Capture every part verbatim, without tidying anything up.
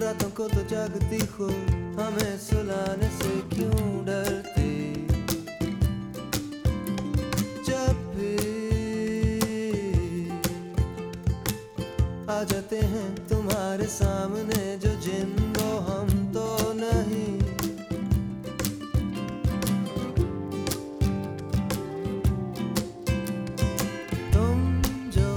रातों को तो जागती हो, हमें सुलाने से क्यों डरती। जब भी आ जाते हैं तुम्हारे सामने जो जिन, वो हम तो नहीं। तुम जो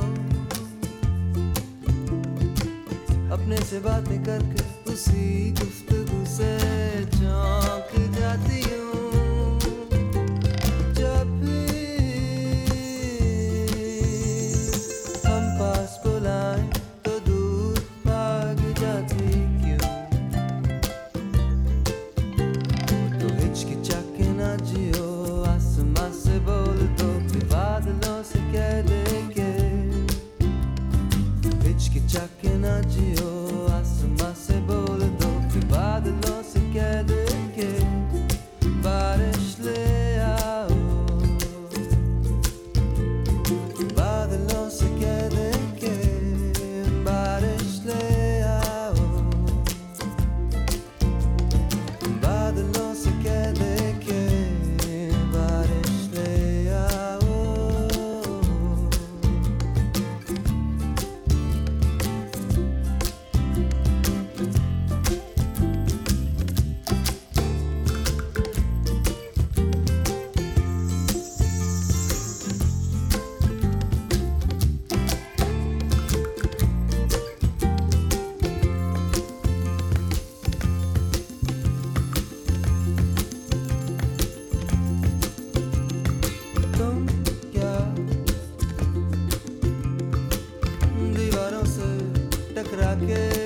अपने से बातें करके उसी गुफ्तगू से चौंक जाती हूँ। जब भी हम पास बुलाएं तो दूर भाग जाती क्यों। तो हिचकिचा के ना जियो, आसमां से बोल दो कि बादलों से कह दे के। हिचकिचा के ना जियो, आसमां से बोल दो कि बादलों से कह दे के बारिश ले आओ। बादलों से कह दे के बारिश ले आओ। बादलों से कह दे के बारिश ले आओ। तुम क्या दीवारों से टकरा के